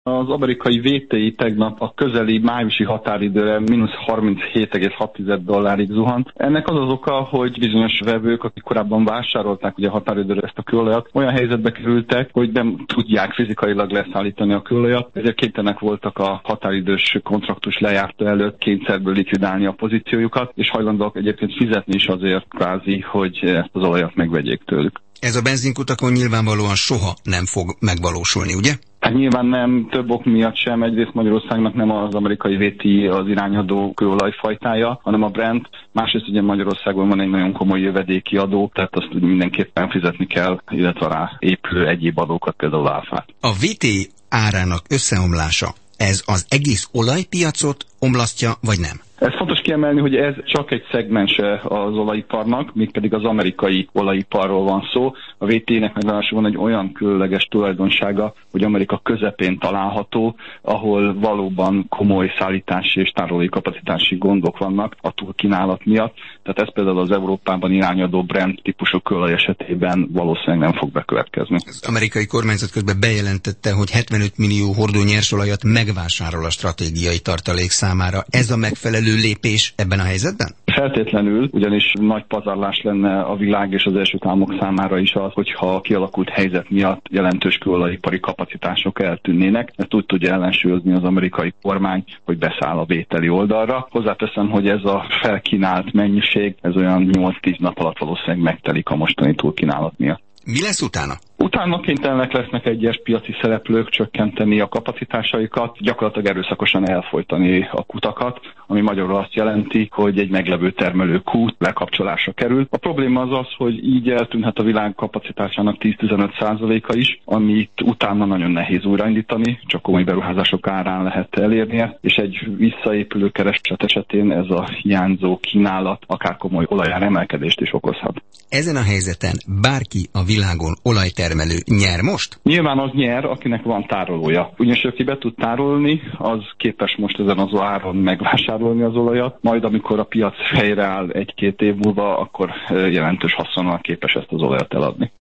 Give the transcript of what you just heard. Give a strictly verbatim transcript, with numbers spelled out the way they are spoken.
Az amerikai vé té i tegnap a közeli májusi határidőre mínusz harminchét egész hat dollárig zuhant. Ennek az az oka, hogy bizonyos vevők, akik korábban vásárolták ugye a határidőre ezt a kőolajat, olyan helyzetbe kerültek, hogy nem tudják fizikailag leszállítani a kőolajat, ezért kénytelenek voltak a határidős kontraktus lejárta előtt kényszerből likvidálni a pozíciójukat, és hajlandóak egyébként fizetni is azért kvázi, hogy ezt az olajat megvegyék tőlük. Ez a benzinkutakon nyilvánvalóan soha nem fog megvalósulni, ugye? Hát nyilván nem, több ok miatt sem. Egyrészt Magyarországnak nem az amerikai vé té i az irányadó kőolajfajtája, hanem a Brent. Másrészt ugye Magyarországon van egy nagyon komoly jövedéki adó, tehát azt mindenképpen fizetni kell, illetve rá épülő egyéb adókat, például áfát. A vé té i árának összeomlása, ez az egész olajpiacot omlasztja, vagy nem? Ez fontos kiemelni, hogy ez csak egy szegmense az olajiparnak, mégpedig az amerikai olajiparról van szó. A vé té i-nek meg van egy olyan különleges tulajdonsága, hogy Amerika közepén található, ahol valóban komoly szállítási és tárolói kapacitási gondok vannak a túlkínálat miatt. Tehát ez például az Európában irányadó Brent típusú kőolaj esetében valószínűleg nem fog bekövetkezni. Az amerikai kormányzat közben bejelentette, hogy hetvenöt millió hordó nyersolajat megvásárol a stratégiai tartalék számára. Ez a megfelelő lépés ebben a helyzetben? Feltétlenül, ugyanis nagy pazarlás lenne a világ és az Egyesült Államok számára is az, hogyha a kialakult helyzet miatt jelentős kőolajipari kapacitások eltűnnének. Ezt úgy tudja ellensúlyozni az amerikai kormány, hogy beszáll a vételi oldalra. Hozzáteszem, hogy ez a felkínált mennyiség, ez olyan nyolc-tíz nap alatt valószínűleg megtelik a mostani túlkínálat miatt. Mi lesz utána? Utána kénytelenek lesznek egyes piaci szereplők csökkenteni a kapacitásaikat, gyakorlatilag erőszakosan elfojtani a kutakat, ami magyarul azt jelenti, hogy egy meglevő termelő kút lekapcsolásra kerül. A probléma az az, hogy így eltűnhet a világ kapacitásának tíz-tizenöt százaléka is, amit utána nagyon nehéz újraindítani, csak komoly beruházások árán lehet elérni ezt, és egy visszaépülő kereslet esetén ez a hiányzó kínálat akár komoly olajár emelkedést is okozhat. Ezen a helyzeten bárki a világon olajtermelő nyer most? Nyilván az nyer, akinek van tárolója. Ugyanis aki be tud tárolni, az képes most ezen az áron megvásárolni az olajat, majd amikor a piac helyreáll egy-két év múlva, akkor jelentős haszonnal képes ezt az olajat eladni.